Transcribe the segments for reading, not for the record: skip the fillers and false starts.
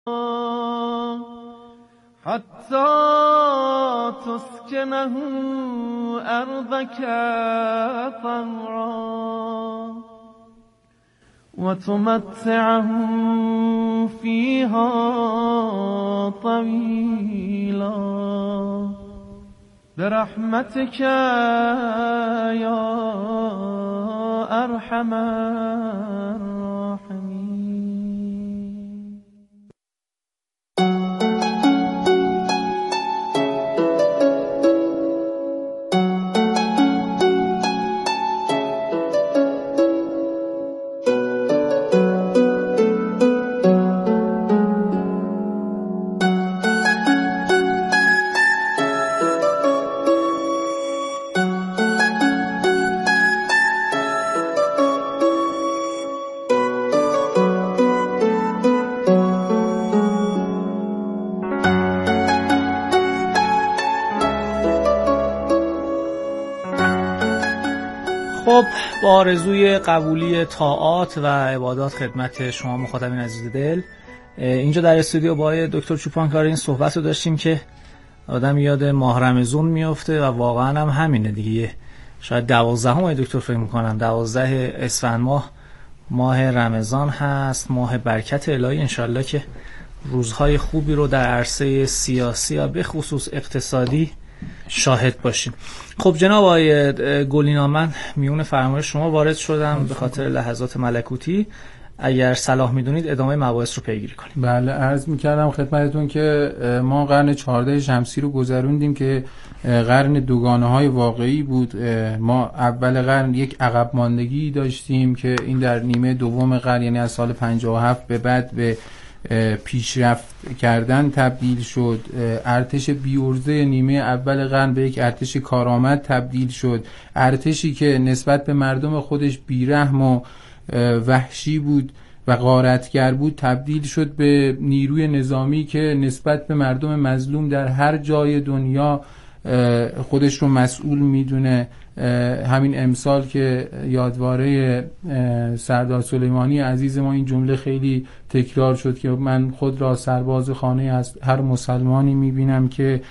حتى تسكنه أرضك طوعا وتمتعه فيها طويلا برحمتك يا أرحم الراحمين. خب با آرزوی قبولی طاعات و عبادات خدمت شما مخاطبین عزیز دل، اینجا در استودیو با دکتر چوپانکار این صحبت رو داشتیم که آدم یاد ماه رمضان میفته و واقعا هم همینه دیگه. شاید 12 دکتر فکر میکنم 12 اسفند ماه رمضان هست، ماه برکت الهی. انشالله که روزهای خوبی رو در عرصه سیاسی و به خصوص اقتصادی شاهد باشیم. خب جناب آقای گلینا، من میون فرمایش شما وارد شدم به خاطر لحظات ملکوتی. اگر صلاح میدونید ادامه مباحث رو پیگیری کنیم. بله، عرض میکردم خدمتتون که ما قرن 14 شمسی رو گذروندیم که قرن دوگانه های واقعی بود. ما اول قرن یک عقب ماندگی داشتیم که این در نیمه دوم قرن، یعنی از سال 57 به بعد، به پیشرفت کردن تبدیل شد. ارتش بی‌عرضه نیمه اول قرن به یک ارتش کارآمد تبدیل شد. ارتشی که نسبت به مردم خودش بیرحم و وحشی بود و غارتگر بود تبدیل شد به نیروی نظامی که نسبت به مردم مظلوم در هر جای دنیا خودش رو مسئول میدونه. همین امسال که یادواره سردار سلیمانی عزیز ما این جمله خیلی تکرار شد که من خود را سرباز خانه از هر مسلمانی میبینم که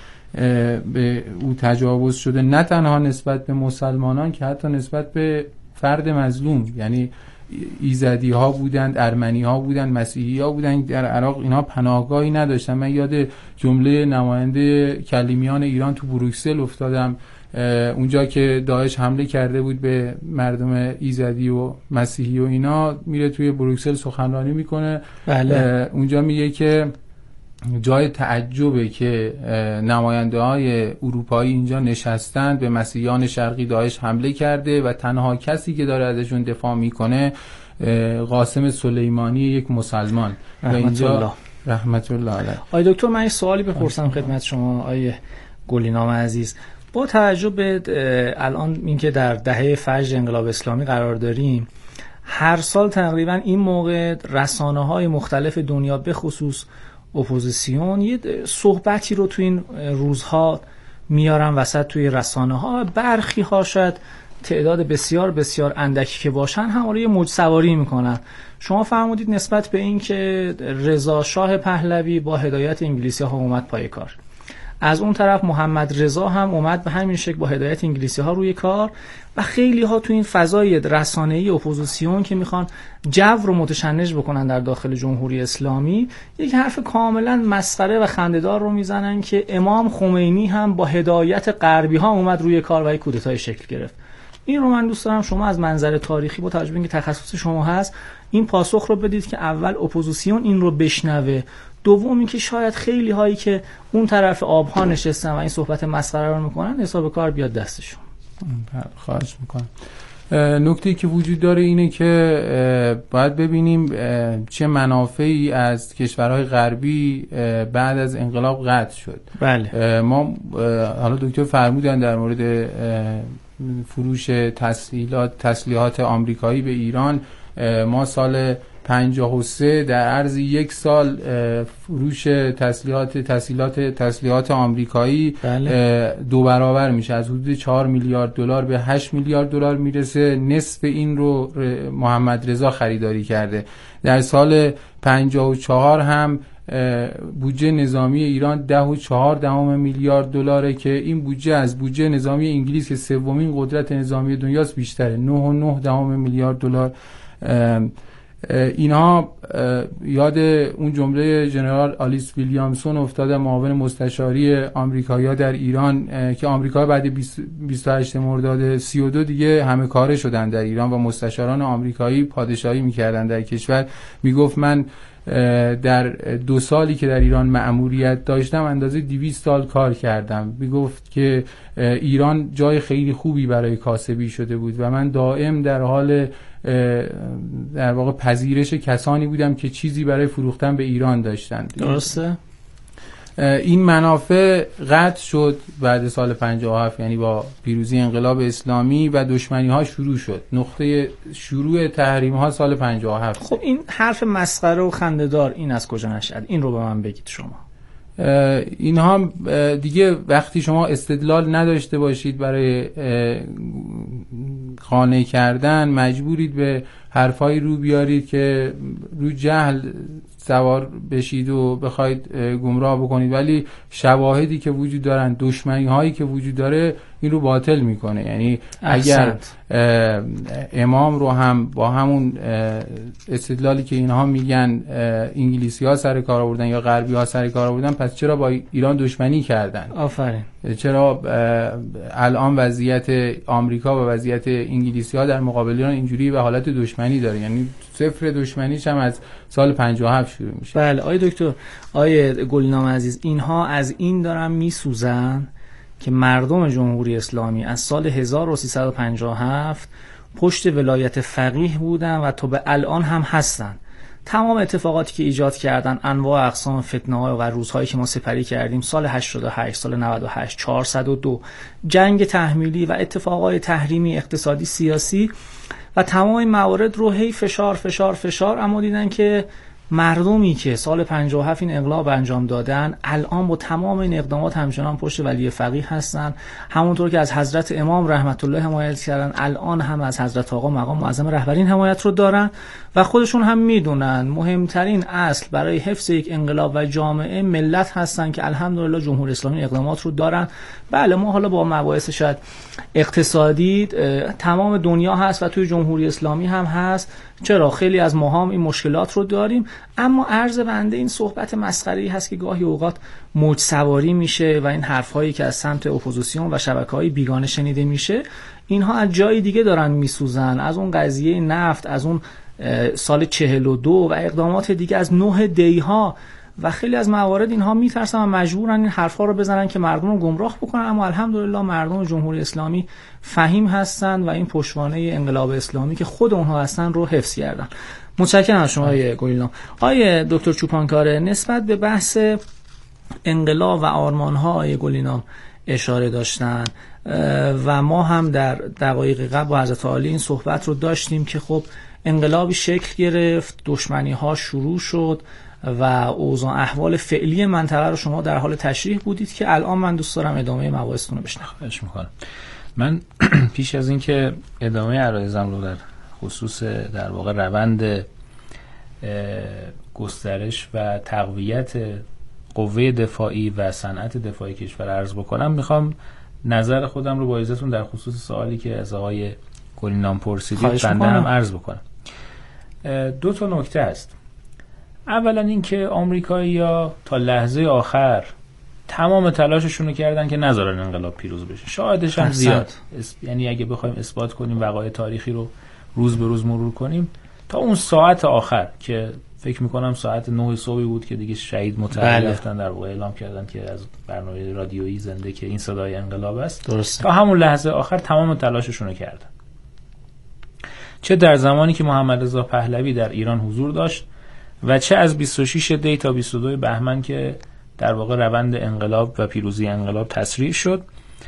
به او تجاوز شده، نه تنها نسبت به مسلمانان که حتی نسبت به فرد مظلوم. یعنی ایزدی ها بودند، ارمنی ها بودند، مسیحی ها بودند. در عراق اینا پناهگاهی نداشتن. من یاد جمله نماینده کلیمیان ایران تو بروکسل افتادم، اونجا که داعش حمله کرده بود به مردم ایزدی و مسیحی و اینا، میره توی بروکسل سخنرانی میکنه. بله. اونجا میگه که جای تعجبه که نماینده های اروپایی اینجا نشستند، به مسیحیان شرقی داعش حمله کرده و تنها کسی که داره ازشون دفاع میکنه قاسم سلیمانی، یک مسلمان. و اینجا رحمت الله علیه. آی دکتر، من یه سوالی بپرسم خدمت شما آی گلینام عزیز. با توجه به الان اینکه در دهه فجر انقلاب اسلامی قرار داریم، هر سال تقریبا این موقع رسانه‌های مختلف دنیا به خصوص اپوزیسیون یه صحبتی رو تو این روزها میارن وسط توی رسانه‌ها. برخی ها شاید تعداد بسیار بسیار اندکی که باشن همواره یه موج سواری میکنن. شما فرمودید نسبت به این که رضا شاه پهلوی با هدایت انگلیسی ها اومد پای کار، از اون طرف محمد رضا هم اومد به همین شکل با هدایت انگلیسی ها روی کار، و خیلی ها تو این فضای رسانه‌ای اپوزیسیون که میخوان جو رو متشنج بکنن در داخل جمهوری اسلامی، یک حرف کاملا مسخره و خنده‌دار رو میزنن که امام خمینی هم با هدایت غربی ها اومد روی کار و یک کودتای شکل گرفت. این رو من دوست دارم شما از منظر تاریخی با توجه به اینکه تخصص شما هست این پاسخ رو بدید که اول اپوزیسیون این رو بشنوه، دوم اینکه شاید خیلی هایی که اون طرف آبها نشستن و این صحبت مسخره رو میکنن حساب کار بیاد دستشون. خواهش میکنم. نکته‌ای که وجود داره اینه که باید ببینیم چه منافعی از کشورهای غربی بعد از انقلاب قطع شد. بله. ما حالا دکتر فرمودن در مورد فروش تسلیحات آمریکایی به ایران، ما سال 53 در عرض یک سال فروش تسلیحات آمریکایی بله. 2 برابر میشه، از حدود 4 میلیارد دلار به 8 میلیارد دلار میرسه. نصف این رو محمد رضا خریداری کرده. در سال 54 هم بودجه نظامی ایران 10.4 میلیارد دلاره که این بودجه از بودجه نظامی انگلیس که سومین قدرت نظامی دنیاست بیشتره، 9.9 میلیارد دلار. اینها یاد اون جمله ژنرال آلیس ویلیامسون افتاده، معاون مستشاری آمریکایی‌ها در ایران، که آمریکا بعد 28 مرداد 32 دیگه همه کاره شدن در ایران و مستشاران آمریکایی پادشاهی می‌کردن در کشور. میگفت من در 2 سالی که در ایران مأموریت داشتم اندازه 200 سال کار کردم. میگفت که ایران جای خیلی خوبی برای کاسبی شده بود و من دائم در حال در واقع پذیرش کسانی بودم که چیزی برای فروختن به ایران داشتن. درسته؟ این منافع قطع شد بعد سال 57، یعنی با پیروزی انقلاب اسلامی و دشمنی ها شروع شد. نقطه شروع تحریم ها سال 57. خب این حرف مسخره و خنده‌دار این از کجا نشد؟ این رو به من بگید شما. اینها دیگه وقتی شما استدلال نداشته باشید برای قانع کردن، مجبورید به حرفایی رو بیارید که رو جهل سوار بشید و بخواید گمراه بکنید، ولی شواهدی که وجود دارن، دشمنی هایی که وجود داره این رو باطل میکنه. یعنی اگر امام رو هم با همون استدلالی که اینها میگن انگلیسی ها سر کار آوردن یا غربی ها سر کار آوردن، پس چرا با ایران دشمنی کردن؟ آفرین. چرا الان وضعیت آمریکا و وضعیت انگلیسی ها در مقابل ایران اینجوری به حالت دشمنی داره؟ یعنی صفر دشمنیش هم از سال 57 شروع میشه. بله آقای دکتر، آقای گلنام عزیز، اینها از این دارن میسوزن که مردم جمهوری اسلامی از سال 1357 پشت ولایت فقیه بودن و تا به الان هم هستن. تمام اتفاقاتی که ایجاد کردن، انواع اقسام فتنه‌ها و روزهایی که ما سپری کردیم، سال 88، سال 98، 402، جنگ تحمیلی و اتفاقات تحریمی اقتصادی سیاسی و تمام این موارد رو هی فشار فشار فشار، اما دیدن که مردمی که سال 57 این انقلاب انجام دادن الان با تمام این اقدامات همچنان پشت ولی فقیه هستن. همونطور که از حضرت امام رحمت الله حمایت کردن، الان هم از حضرت آقا مقام معظم رهبرین حمایت رو دارن و خودشون هم میدونن مهمترین اصل برای حفظ یک انقلاب و جامعه ملت هستن که الحمدلله جمهوری اسلامی اقدامات رو دارن. بله ما حالا با مباحث شاید اقتصادی تمام دنیا هست و توی جمهوری اسلامی هم هست، چرا خیلی از ما هم این مشکلات رو داریم، اما عرض بنده این صحبت مسخره‌ای هست که گاهی اوقات موج سواری میشه و این حرف‌هایی که از سمت اپوزیسیون و شبکه‌های بیگانه شنیده میشه، اینها از جای دیگه دارن میسوزن، از اون قضیه نفت، از اون سال 42 و اقدامات دیگه، از 9 دی‌ها و خیلی از موارد اینها میترسن و مجبورن این حرفا رو بزنن که مردم رو گمراه بکنن. اما الحمدلله مردم جمهوری اسلامی فهیم هستن و این پشتوانه انقلاب اسلامی که خود اونها هستن رو حفظ کردن. متشکرم از شما آقای گلنام. آقای دکتر چوپانکاره، نسبت به بحث انقلاب و آرمان‌ها آقای گلنام اشاره داشتن و ما هم در دقایق قبل با حضرت عالی این صحبت رو داشتیم که خب انقلابی شکل گرفت، دشمنی‌ها شروع شد و اوضاع احوال فعلی منطقه رو شما در حال تشریح بودید که الان من دوست دارم ادامه مباحثتون رو بشنوم. خواهش می‌کنم. من پیش از اینکه ادامه عرایزم رو در خصوص در واقع روند گسترش و تقویت قوه دفاعی و صنعت دفاعی کشور عرض بکنم، میخوام نظر خودم رو با اجازهتون در خصوص سوالی که از آقای گلنام پرسیدید بنده هم عرض بکنم. 2 تا نکته هست. اولا اینکه آمریکایی‌ها تا لحظه آخر تمام تلاششون رو کردن که نذارن انقلاب پیروز بشه. شاهدش هم زیاد. یعنی اگه بخوایم اثبات کنیم وقایع تاریخی رو روز به روز مرور کنیم، تا اون ساعت آخر که فکر میکنم ساعت 9 صبح بود که دیگه شهید متحد رفتن در واقع اعلام کردن که از برنامه رادیویی زنده که این صدای انقلاب است. درسته. تا همون لحظه آخر تمام تلاششون رو کردن. چه در زمانی که محمد رضا پهلوی در ایران حضور داشت و چه از 26 دی تا 22 بهمن که در واقع روند انقلاب و پیروزی انقلاب تسریع شد.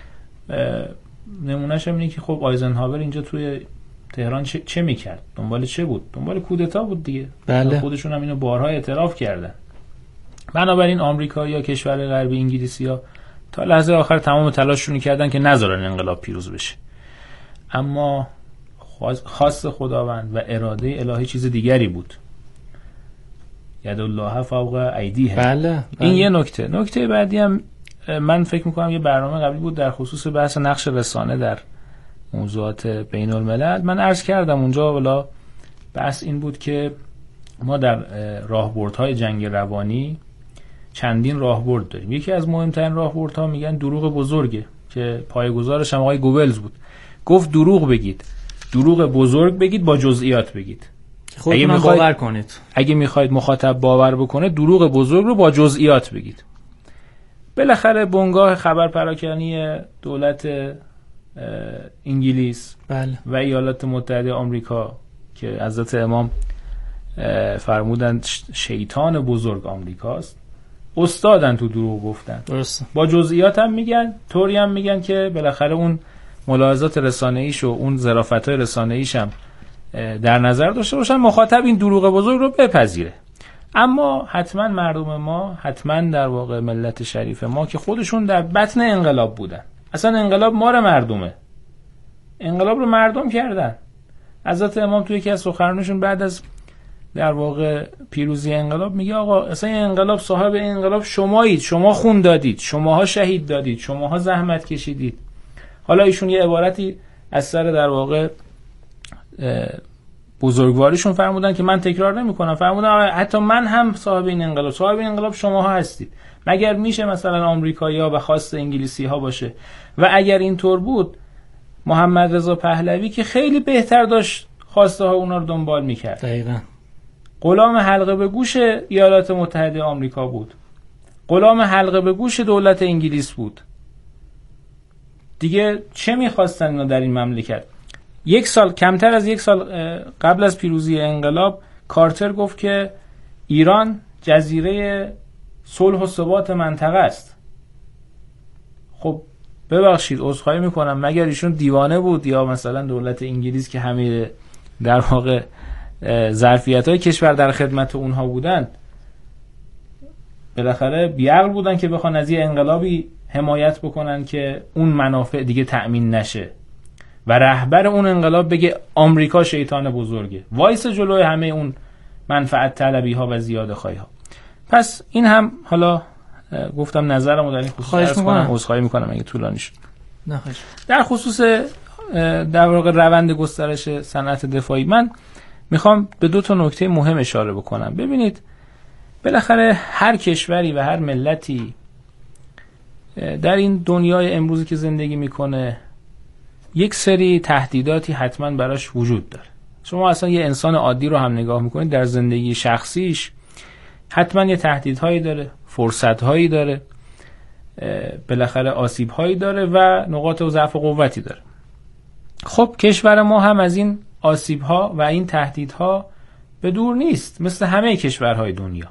نمونهش هم اینه که خب آیزنهاور اینجا توی تهران چه میکرد؟ دنبال چه بود؟ دنبال کودتا بود دیگه. بله. خودشون هم اینو بارها اعتراف کردن. بنابراین آمریکا یا کشور غربی، انگلیسی‌ها تا لحظه آخر تمام تلاششون کردن که نذارن انقلاب پیروز بشه. اما خواست خداوند و اراده الهی چیز دیگری بود. یدالله فوق ایدیهم. بله. این یه نکته بعدی هم من فکر میکنم یه برنامه قبلی بود در خصوص بحث نقش رسانه در موضوعات بین الملل. من عرض کردم اونجا والا بحث این بود که ما در راهبردهای جنگ روانی چندین راهبرد داریم. یکی از مهمترین راهبردها میگن دروغ بزرگه که پایه‌گذارش هم آقای گوبلز بود. گفت دروغ بگید، دروغ بزرگ بگید، با جزئیات بگید. خودتون باور کنید. اگه میخواید مخاطب باور بکنه دروغ بزرگ رو با جزئیات بگید. بالاخره بنگاه خبر پراکنی دولت انگلیس بله. و ایالات متحده آمریکا که حضرت امام فرمودند شیطان بزرگ آمریکاست، استادن تو دروغ گفتن. درسته. با جزئیات هم میگن، طوری هم میگن که بالاخره اون ملاحظات رسانه‌ایش و اون ظرافت‌های رسانه‌ایش هم در نظر داشته باشن، مخاطب این دروغ بزرگ رو بپذیره. اما حتما مردم ما، حتما در واقع ملت شریف ما که خودشون در بطن انقلاب بودن، اصلا انقلاب مار مردمه، انقلاب رو مردم کردن. حضرت امام توی یکی از سخنرانیشون بعد از در واقع پیروزی انقلاب میگه آقا اصلا این انقلاب، صاحب این انقلاب شمایید، شما خون دادید، شماها شهید دادید، شماها زحمت کشیدید. حالا ایشون یه عبارتی از سر در واقع بزرگواریشون فرمودن که من تکرار نمی‌کنم، فرمودن حتی من هم صاحب این انقلاب شماها هستید. مگر میشه مثلا آمریکایی‌ها به خواست انگلیسی‌ها باشه؟ و اگر اینطور بود محمد رضا پهلوی که خیلی بهتر داشت خواسته ها اونا رو دنبال می‌کرد. دقیقاً. غلام حلقه به گوش ایالات متحده آمریکا بود، غلام حلقه به گوش دولت انگلیس بود. دیگه چه می‌خواستن اینا در این مملکت؟ کمتر از یک سال قبل از پیروزی انقلاب کارتر گفت که ایران جزیره صلح و ثبات منطقه است. خب ببخشید عذرخواهی میکنم، مگر ایشون دیوانه بود یا مثلا دولت انگلیس که همه در واقع ظرفیت‌های کشور در خدمت اونها بودن بالاخره بیعقل بودن که بخوان از یه انقلابی حمایت بکنن که اون منافع دیگه تأمین نشه و رهبر اون انقلاب بگه آمریکا شیطان بزرگه، وایس جلوی همه اون منفعت طلبی ها و زیاده خواهی ها. پس این هم حالا گفتم نظرمو در این خصوص عذرخواهی میکنم اگه طولانی شد. در خصوص در واقع روند گسترش صنعت دفاعی من میخوام به دو تا نکته مهم اشاره بکنم. ببینید بالاخره هر کشوری و هر ملتی در این دنیای امروزی که زندگی میکنه یک سری تهدیداتی حتما براش وجود داره. شما اصلا یه انسان عادی رو هم نگاه میکنید در زندگی شخصیش حتما یه تهدیدهایی داره، فرصتهایی داره، بالاخره آسیبهایی داره و نقاط ضعف و قوتی داره. خب کشور ما هم از این آسیبها و این تهدیدها به دور نیست، مثل همه کشورهای دنیا.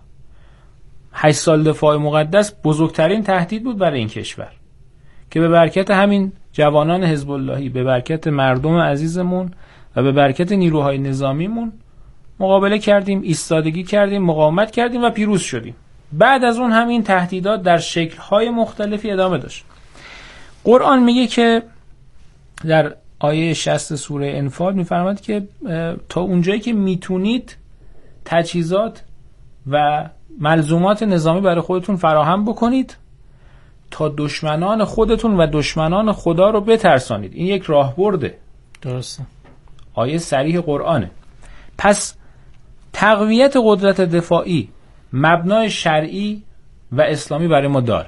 8 سال دفاع مقدس بزرگترین تهدید بود برای این کشور که به برکت همین جوانان حزب اللهی، به برکت مردم عزیزمون و به برکت نیروهای نظامیمون مقابله کردیم، ایستادگی کردیم، مقاومت کردیم و پیروز شدیم. بعد از اون همین تهدیدات در شکل‌های مختلفی ادامه داشت. قرآن میگه که در آیه 60 سوره انفال میفرماد که تا اونجایی که میتونید تجهیزات و ملزومات نظامی برای خودتون فراهم بکنید تا دشمنان خودتون و دشمنان خدا رو بترسانید. این یک راهبرده. درسته. آیه صریح قرآنه. پس تقویت قدرت دفاعی مبنای شرعی و اسلامی برای ما داره،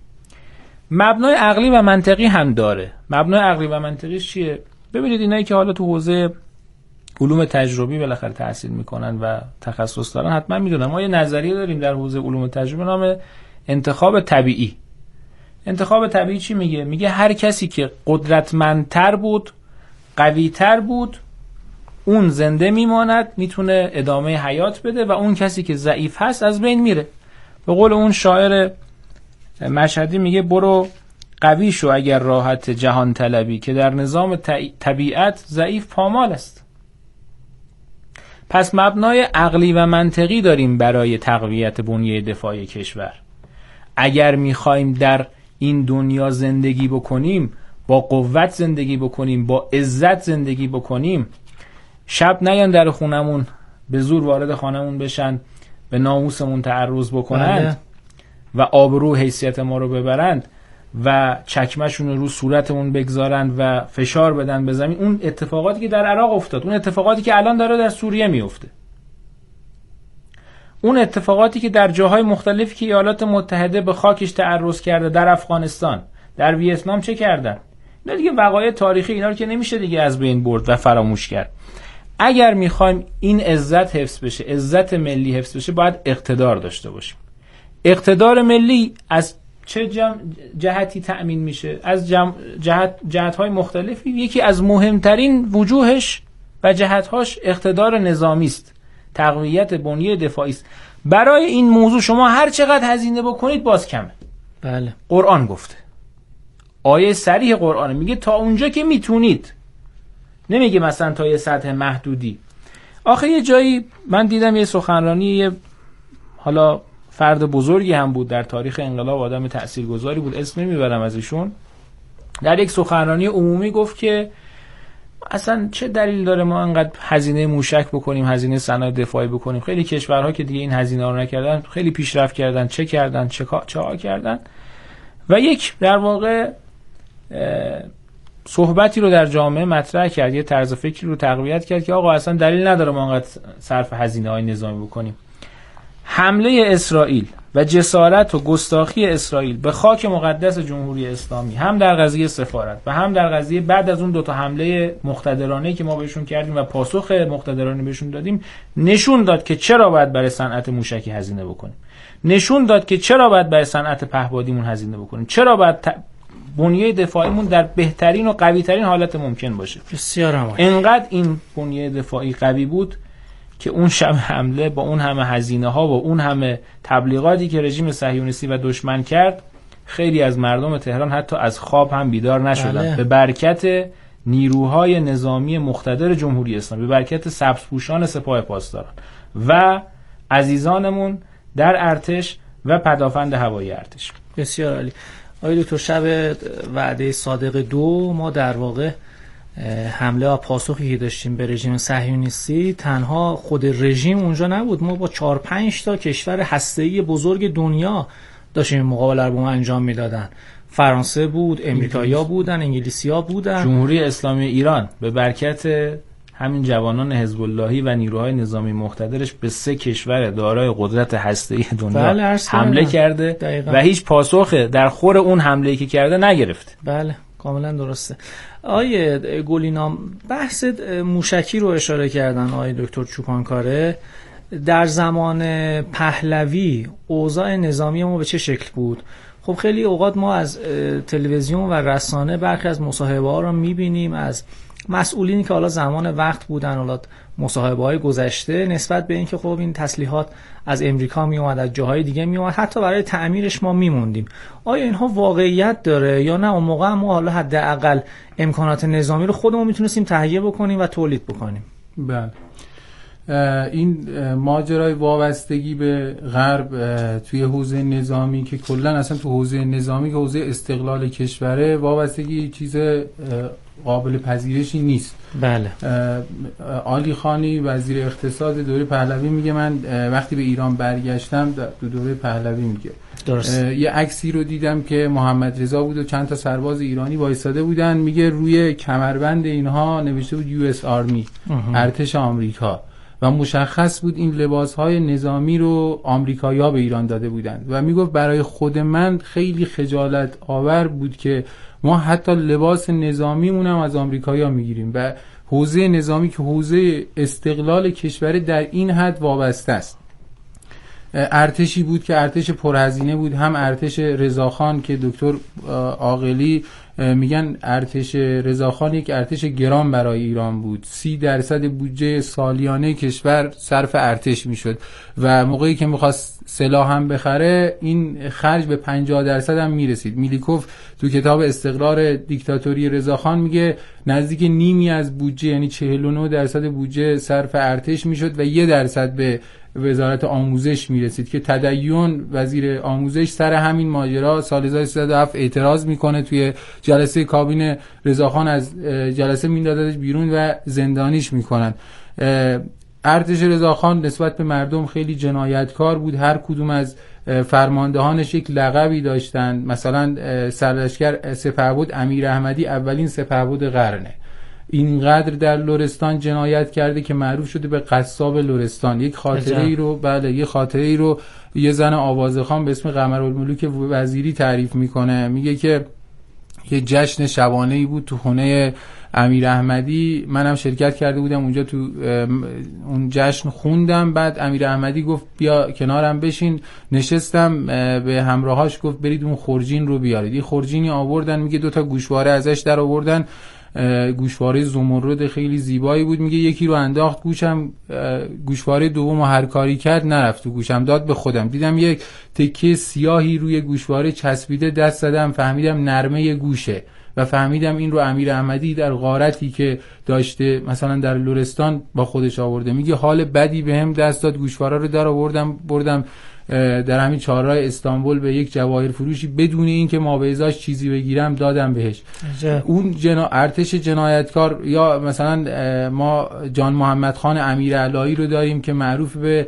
مبنای عقلی و منطقی هم داره. مبنای عقلی و منطقیش چیه؟ ببینید اینایی که حالا تو حوزه علوم تجربی بالاخره تحصیل میکنن و تخصص دارن حتما میدونن. ما یه نظریه داریم در حوزه علوم تجربی نام انتخاب طبیعی. انتخاب طبیعی چی میگه؟ میگه هر کسی که قدرتمندتر بود، قویتر بود، اون زنده میماند، میتونه ادامه حیات بده و اون کسی که ضعیف هست از بین میره. به قول اون شاعر مشهدی میگه برو قوی شو اگر راحت جهان طلبی که در نظام طبیعت ضعیف پامال است. پس مبنای عقلی و منطقی داریم برای تقویت بنیه دفاعی کشور. اگر میخوایم در این دنیا زندگی بکنیم، با قوت زندگی بکنیم، با عزت زندگی بکنیم، شب نیان در خونمون به زور وارد خانمون بشن، به ناموسمون تعرض بکنند و آبرو حیثیت ما رو ببرند و چکمه‌شون رو صورتمون بگذارند و فشار بدن به زمین، اون اتفاقاتی که در عراق افتاد، اون اتفاقاتی که الان داره در سوریه میفته، اون اتفاقاتی که در جاهای مختلفی که ایالات متحده به خاکش تعرض کرده، در افغانستان، در ویتنام چه کردن؟ اینا دیگه وقایع تاریخی، اینا رو که نمیشه دیگه از بین برد و فراموش کرد. اگر میخوایم این عزت حفظ بشه، عزت ملی حفظ بشه، باید اقتدار داشته باشیم. اقتدار ملی از چه جهتی تأمین میشه؟ از جهت‌های مختلفی. یکی از مهمترین وجوهش و جهت‌هاش اقتدار نظامی است، تقویت بنیه دفاعی است. برای این موضوع شما هر چقدر هزینه بکنید باز کمه. بله. قرآن گفته، آیه صریح قرآن میگه تا اونجا که میتونید، نمیگه مثلا تا یه سطح محدودی. آخه یه جایی من دیدم یه سخنرانی، حالا فرد بزرگی هم بود در تاریخ انقلاب، آدم تاثیرگذاری بود، اسم نمیبرم از ایشون، در یک سخنرانی عمومی گفت که اصلا چه دلیل داره ما انقدر هزینه موشک بکنیم، هزینه صنایع دفاعی بکنیم؟ خیلی کشورها که دیگه این هزینه رو نکردن خیلی پیشرفت کردن، چه کردن، چه ها کردن. و یک در واقع صحبتی رو در جامعه مطرح کرد، یه طرز فکری رو تقویت کرد که آقا اصلا دلیل نداره ما انقدر صرف هزینه های نظامی بکنیم. حمله اسرائیل و جسارت و گستاخی اسرائیل به خاک مقدس جمهوری اسلامی، هم در قضیه سفارت و هم در قضیه بعد از اون دوتا حمله مقتدرانه‌ای که ما بهشون کردیم و پاسخ مقتدرانه بهشون دادیم، نشون داد که چرا باید برای صنعت موشکی هزینه بکنیم، نشون داد که چرا باید برای صنعت پهپادیمون هزینه بکنیم، چرا باید بنیه دفاعیمون در بهترین و قوی ترین حالت ممکن باشه. بسیار عالی. انقدر این بنیه دفاعی قوی بود که اون شب حمله با اون همه هزینه ها و اون همه تبلیغاتی که رژیم صهیونیستی و دشمن کرد، خیلی از مردم تهران حتی از خواب هم بیدار نشدن. به برکت نیروهای نظامی مقتدر جمهوری اسلامی، به برکت سبزپوشان سپاه پاسداران و عزیزانمون در ارتش و پدافند هوایی ارتش. بسیار عالی. آقای دکتر، شب وعده صادق 2 ما در واقع حمله و پاسخی که داشتیم به رژیم صهیونیستی، تنها خود رژیم اونجا نبود، ما با 4-5 تا کشور هسته‌ای بزرگ دنیا داشتیم مقابله رو با ما انجام میدادن. فرانسه بود، امریکایی‌ها بودن، انگلیسی‌ها بودن، جمهوری اسلامی ایران به برکت همین جوانان حزب اللهی و نیروهای نظامی مقتدرش به 3 کشور دارای قدرت هسته‌ای دنیا حمله کرده دقیقا. و هیچ پاسخ در خور اون حمله‌ای که کرده نگرفت. بله، کاملا درسته. آیه گلینام، بحث موشکی رو اشاره کردن آیه دکتر چوپانکاره. در زمان پهلوی اوضاع نظامی ما به چه شکل بود؟ خب خیلی اوقات ما از تلویزیون و رسانه برخی از مصاحبه ها رو میبینیم از مسئولینی که حالا زمان وقت بودن، حالا مصاحبه های گذشته، نسبت به اینکه خب این تسلیحات از امریکا می اومد، از جاهای دیگه می اومد، حتی برای تعمیرش ما میموندیم. آیا اینها واقعیت داره یا نه؟ اون موقع ما حالا حداقل امکانات نظامی رو خودمون میتونستیم تهیه بکنیم و تولید بکنیم. بله. این ماجرای وابستگی به غرب توی حوزه نظامی که کلا اصلا تو حوزه نظامی که حوزه استقلال کشوره، وابستگی چیز قابل پذیرشی نیست. بله. علی خانی وزیر اقتصاد دوره پهلوی میگه من وقتی به ایران برگشتم، تو دوره پهلوی میگه، یه عکسی رو دیدم که محمد رضا بود و چند تا سرباز ایرانی وایساده بودن، میگه روی کمربند اینها نوشته بود US آرمی، ارتش آمریکا، و مشخص بود این لباسهای نظامی رو آمریکایی‌ها به ایران داده بودند و میگفت برای خود من خیلی خجالت آور بود که ما حتی لباس نظامیمون هم از آمریکایی‌ها میگیریم و حوزه نظامی که حوزه استقلال کشور در این حد وابسته است. ارتشی بود که ارتش پرهزینه بود، هم ارتش رضاخان که دکتر عاقلی میگن ارتش رضاخان یک ارتش گران برای ایران بود، 30% بودجه سالیانه کشور صرف ارتش میشد و موقعی که میخواست سلاح هم بخره این خرج به 50% هم میرسید. میلیکوف تو کتاب استقرار دیکتاتوری رضاخان میگه نزدیک نیمی از بودجه، یعنی 49% بودجه صرف ارتش میشد و 1% به وزارت آموزش میرسید که تدین وزیر آموزش سر همین ماجرا سال 1307 اعتراض میکنه، توی جلسه کابینه رضاخان از جلسه میندازدش بیرون و زندانیش میکنن. ارتش رضاخان نسبت به مردم خیلی جنایتکار بود. هر کدوم از فرماندهانش یک لقبی داشتن. مثلا سرلشکر سپهبد امیر احمدی اولین سپهبد قرنه. اینقدر در لرستان جنایت کرده که معروف شده به قصاب لرستان. یک خاطره ای رو یه زن آوازخوان به اسم قمرالملوک وزیری تعریف میکنه. میگه که یه جشن شبانه‌ای بود تو خونه امیر احمدی، منم شرکت کرده بودم اونجا، تو اون جشن خوندم. بعد امیر احمدی گفت بیا کنارم بشین، نشستم، به همراهاش گفت برید اون خورجین رو بیارید. یه خورجینی آوردن، میگه 2 تا گوشواره ازش در آوردن، گوشواره زمرد خیلی زیبایی بود. میگه یکی رو انداخت گوشم، گوشواره دومو هر کاری کرد نرفت تو گوشم، داد به خودم. دیدم یک تکه سیاهی روی گوشواره چسبیده، دست زدم فهمیدم نرمه گوشه و فهمیدم این رو امیر احمدی در غارتی که داشته مثلا در لرستان با خودش آورده. میگه حال بدی بهم دست داد، گوشواره رو در آوردم بردم در همین چهارراه استانبول به یک جواهر فروشی، بدون اینکه ما به ازاش چیزی بگیرم دادم بهش. اون ارتش جنایتکار. یا مثلا ما جان محمد خان امیر علایی رو داریم که معروف به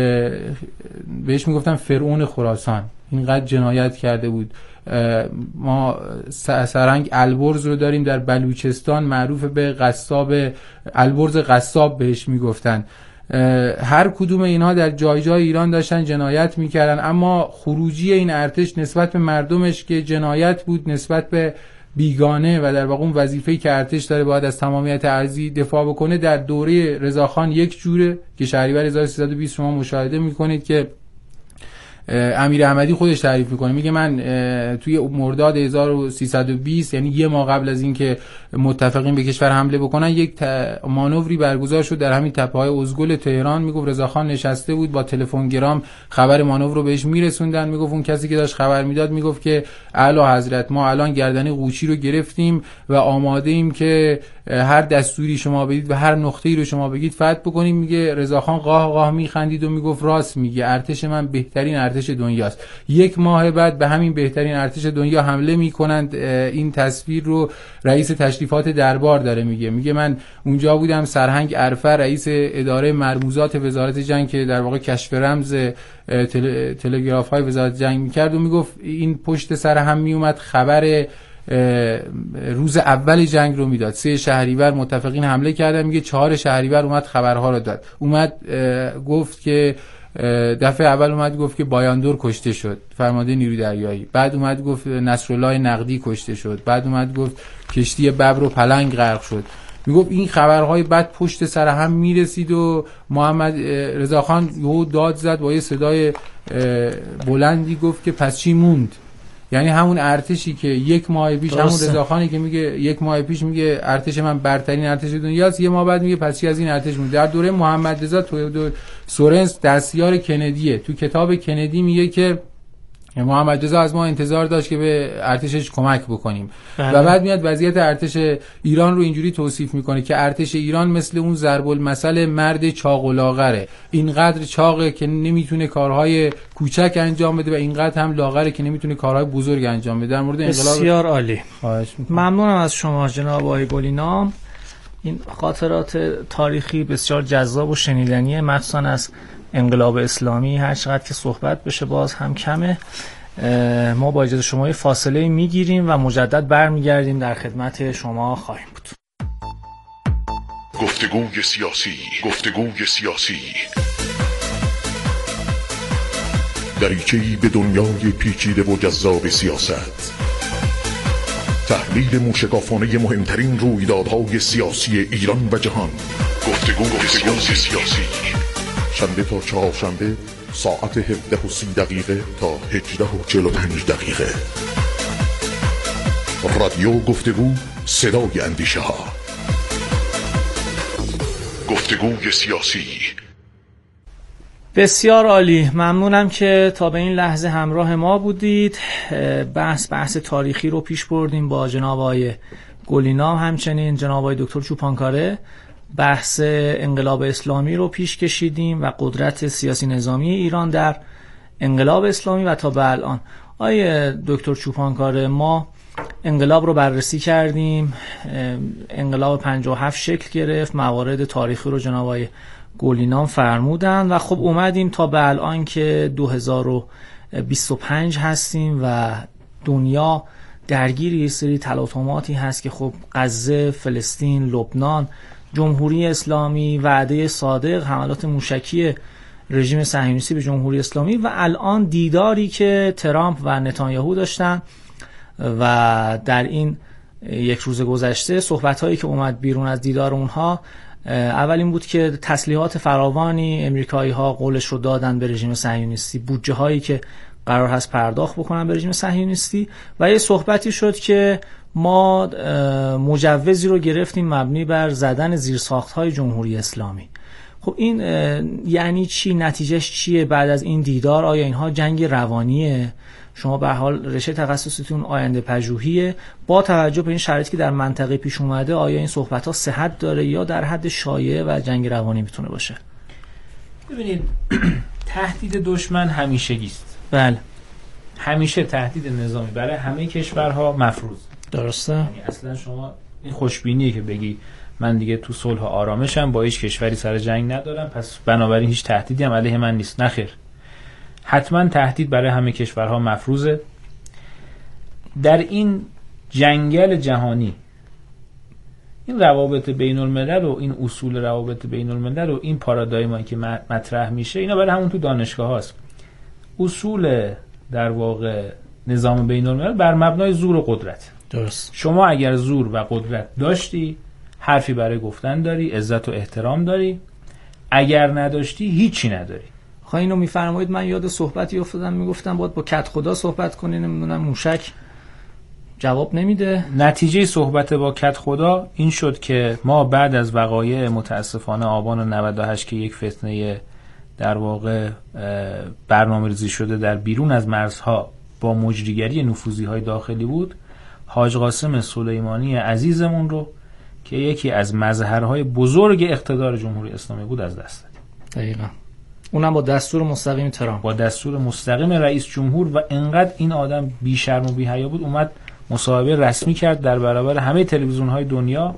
بهش میگفتن فرعون خراسان، اینقدر جنایت کرده بود. ما سرهنگ البرز رو داریم در بلوچستان، معروف به قصاب، البرز قصاب بهش میگفتن. هر کدوم اینها در جای جای ایران داشتن جنایت میکردن، اما خروجی این ارتش نسبت به مردمش که جنایت بود، نسبت به بیگانه و در واقع اون وظیفه‌ای که ارتش داره باید از تمامیت ارضی دفاع بکنه، در دوره رضاخان یک جوره که شهریور 1320 شما مشاهده میکنید که امیر احمدی خودش تعریف میکنه. میگه من توی مرداد 1320 یعنی یه ماه قبل از اینکه متفقین به کشور حمله بکنن، یک مانوری برگزار شد در همین تپه‌های ازگل تهران. میگفت رضاخان نشسته بود با تلفن‌گرام خبر مانور رو بهش میرسوندن. میگفت اون کسی که داشت خبر میداد میگفت که اعلی حضرت ما الان گردن قوچی رو گرفتیم و آماده ایم که هر دستوری شما بدید و هر نقطه‌ای رو شما بگید فتح بکنیم. میگه رضاخان قاه قاه میخندید و میگفت راست میگه، ارتش من بهترین ارتش دنیاست. یک ماه بعد به همین بهترین ارتش دنیا حمله میکنند. این تصویر رو رئیس تشریفات دربار داره میگه من اونجا بودم، سرهنگ عرفه رئیس اداره مرموزات وزارت جنگ که در واقع کشف رمز تلگراف های وزارت جنگ میکرد و میگفت این پشت سر هم میومد خبر روز اول جنگ رو میداد. 3 شهریور متفقین حمله کردن، میگه 4 شهریور اومد خبرها رو داد. اومد گفت که دفعه اول اومد گفت که بایاندور کشته شد، فرمانده نیروی دریایی. بعد اومد گفت نصرالله نقدی کشته شد. بعد اومد گفت کشتی ببر و پلنگ غرق شد. میگفت این خبرهای بعد پشت سر هم میرسید و محمد رضاخان یهو داد زد با یه صدای بلندی گفت که پس چی موند؟ یعنی همون ارتشی که یک ماه پیش همون رضاخانی که میگه یک ماه پیش میگه ارتش من برترین ارتش دنیاست، یه ماه بعد میگه پس چی از این ارتش موند؟ در دوره محمد رضا سورنس دستیار کندیه، تو کتاب کندی میگه که محمد رضا از ما انتظار داشت که به ارتشش کمک بکنیم. و بعد میاد وضعیت ارتش ایران رو اینجوری توصیف میکنه که ارتش ایران مثل اون ضرب المثل مرد چاق و لاغره، اینقدر چاقه که نمیتونه کارهای کوچک انجام بده و اینقدر هم لاغره که نمیتونه کارهای بزرگ انجام بده. در مورد انقلاب بسیار عالی، خواهش میکنم. ممنونم از شما جناب آقای گلینام. این خاطرات تاریخی بسیار جذاب و شنیدنیه، مخصوصا از انقلاب اسلامی. هر چقدر که صحبت بشه باز هم کمه. ما با اجازه شما فاصله میگیریم و مجدد برمیگردیم، در خدمت شما خواهیم بود. گفتگوی سیاسی دریچه‌ای به دنیای پیچیده و جذاب سیاست، تحلیل موشکافانه مهمترین رویدادهای سیاسی ایران و جهان. گفتگوی سیاسی شنبه تا چهارشنبه ساعت 17:30 تا 18:45. رادیو گفتگو، صدای اندیشه ها. گفتگوی سیاسی. بسیار عالی، ممنونم که تا به این لحظه همراه ما بودید. بحث تاریخی رو پیش بردیم با جناب آقای گلینام، همچنین جناب آقای دکتر چوپانکاره بحث انقلاب اسلامی رو پیش کشیدیم و قدرت سیاسی نظامی ایران در انقلاب اسلامی و تا به الان. آقای دکتر چوپانکاره، ما انقلاب رو بررسی کردیم، انقلاب 57 شکل گرفت، موارد تاریخی رو جناب آقای گلینام فرمودن و خب اومدیم تا به الان که 2025 هستیم و دنیا درگیر یه سری تلاطماتی هست که خب غزه، فلسطین، لبنان، جمهوری اسلامی، وعده صادق، حملات موشکی رژیم صهیونیستی به جمهوری اسلامی و الان دیداری که ترامپ و نتانیاهو داشتن و در این یک روز گذشته صحبت‌هایی که اومد بیرون از دیدار اونها، اول این بود که تسلیحات فراوانی امریکایی‌ها قولش رو دادن به رژیم صهیونیستی، بودجه‌هایی که قرار هست پرداخت بکنن به رژیم صهیونیستی و یه صحبتی شد که ما مجوزی رو گرفتیم مبنی بر زدن زیرساخت‌های جمهوری اسلامی. خب این یعنی چی؟ نتیجهش چیه بعد از این دیدار؟ آیا اینها جنگ روانیه؟ شما به حال رشته تخصصیتون آینده پژوهیه، با توجه به این شرایطی که در منطقه پیش اومده آیا این صحبت‌ها صحت داره یا در حد شایعه و جنگ روانی میتونه باشه؟ ببینید تهدید دشمن همیشگی است. بله. همیشه تهدید نظامی برای همه کشورها مفروض. درسته. یعنی اصلا شما این خوشبینیه که بگی من دیگه تو صلح و آرامشم، با هیچ کشوری سر جنگ ندارم، پس بنابراین هیچ تهدیدی هم علیه من نیست. نخیر. حتما تهدید برای همه کشورها مفروضه. در این جنگل جهانی این روابط بین الملل و این اصول روابط بین الملل و این پارادایمایی که مطرح میشه، اینا برای همون تو دانشگاه هاست. اصول در واقع نظام بین الملل بر مبنای زور و قدرت. درست. شما اگر زور و قدرت داشتی حرفی برای گفتن داری، عزت و احترام داری، اگر نداشتی هیچی نداری. خواهی اینو میفرمایید من یاد صحبتی افتادم، میگفتم باید با کت خدا صحبت کنین، نمیدونم موشک جواب نمیده. نتیجه صحبت با کت خدا این شد که ما بعد از وقایع متاسفانه آبان 98 که یک فتنه در واقع برنامه‌ریزی شده در بیرون از مرزها با مجریگری نفوذی‌های داخلی بود، حاج قاسم سلیمانی عزیزمون رو که یکی از مظهرهای بزرگ اقتدار جمهوری اسلامی بود از دست دادیم. دقیقاً. اونم با دستور مستقیم ترامپ، با دستور مستقیم رئیس جمهور. و انقدر این آدم بی شرم و بی حیا بود، اومد مصاحبه رسمی کرد در برابر همه تلویزیون‌های دنیا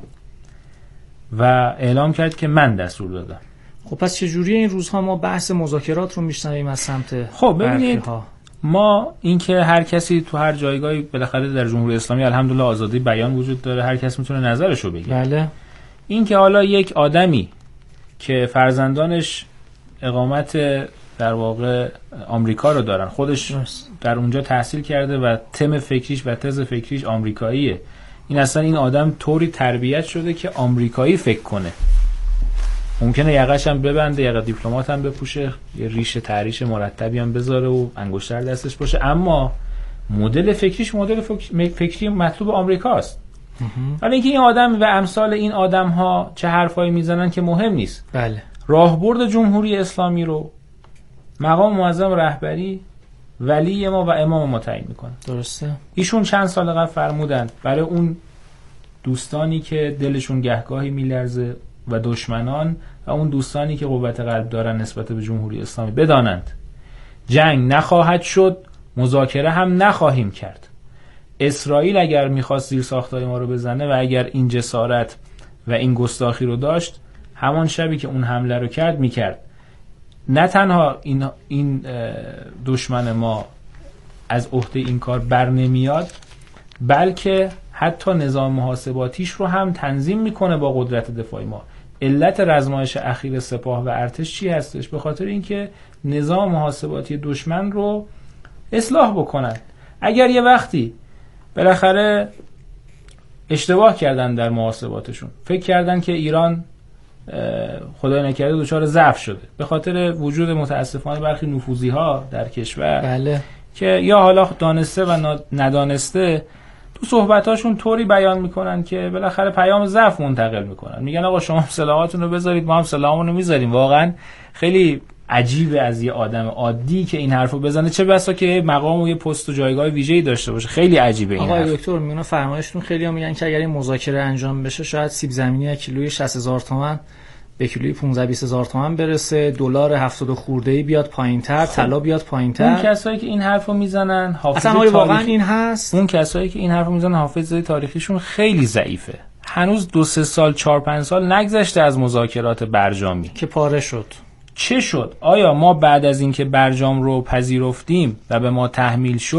و اعلام کرد که من دستور دادم. خب پس چجوری این روزها ما بحث مذاکرات رو میشنویم از سمت؟ خب ببینید ما اینکه هر کسی تو هر جایگاهی بالاخره در جمهوری اسلامی الحمدلله آزادی بیان وجود داره، هر کس میتونه نظرش رو بگه. بله. اینکه حالا یک آدمی که فرزندانش اقامت در واقع آمریکا رو دارن، خودش در اونجا تحصیل کرده و تم فکریش و تز فکریش آمریکاییه، این اصلا این آدم طوری تربیت شده که آمریکایی فکر کنه. ممکنه یقه‌ش هم ببنده، یقه دیپلمات هم بپوشه، یه ریش تحریش مرتبی هم بذاره و انگشتر دستش باشه، اما مدل فکریش مدل فکری مطلوب آمریکاست. ولی اینکه این آدم و امثال این آدم‌ها چه حرفایی میزنن که مهم نیست. بله. راهبرد جمهوری اسلامی رو مقام معظم رهبری ولی ما و امام ما تعیین میکنه. درسته. ایشون چند سال قبل فرمودن برای اون دوستانی که دلشون گهگاهی میلرزه و دشمنان و اون دوستانی که قوت قلب دارن نسبت به جمهوری اسلامی بدانند جنگ نخواهد شد، مذاکره هم نخواهیم کرد. اسرائیل اگر میخواست زیر ساختای ما رو بزنه و اگر این جسارت و این گستاخی رو داشت، همان شبی که اون حمله رو کرد میکرد. نه تنها این دشمن ما از عهده این کار بر نمیاد، بلکه حتی نظام محاسباتیش رو هم تنظیم میکنه با قدرت دفاعی ما. علت رزمایش اخیر سپاه و ارتش چی هستش؟ به خاطر اینکه نظام محاسباتی دشمن رو اصلاح بکنن. اگر یه وقتی بالاخره اشتباه کردن در محاسباتشون، فکر کردن که ایران خدای نکرده دچار ضعف شده به خاطر وجود متاسفانه برخی نفوذی‌ها در کشور، بله، که یا حالا دانسته و ندانسته تو صحبتاشون طوری بیان میکنن که بالاخره پیام ضعف منتقل میکنن. میگن آقا شما سلاحاتون رو بذارید، ما هم سلاحمون رو میذاریم. واقعا خیلی عجیبه از یه آدم عادی که این حرفو بزنه، چه بسا که مقام و یه پست و جایگاه ویژه‌ای داشته باشه. خیلی عجیبه این حرف. آقا دکتر میونه فرمایشتون خیلی‌ها میگن که اگر این مذاکره انجام بشه شاید سیب زمینی کیلوی 60000 تومان به کیلوی 15-20000 تومان برسه، دلار 70 خورده‌ای بیاد پایین‌تر، طلا بیاد پایین‌تر. اون کسایی که این حرفو میزنن حافظه اصلا واقعا این هست. اون کسایی که این حرفو میزنن حافظه تاریخیشون خیلی ضعیفه. هنوز 2-3 سال 4-5 سال نگذشته از مذاکرات برجامی که پاره شد. چه شد؟ آیا ما بعد از اینکه برجام رو پذیرفتیم و به ما تحمیل شد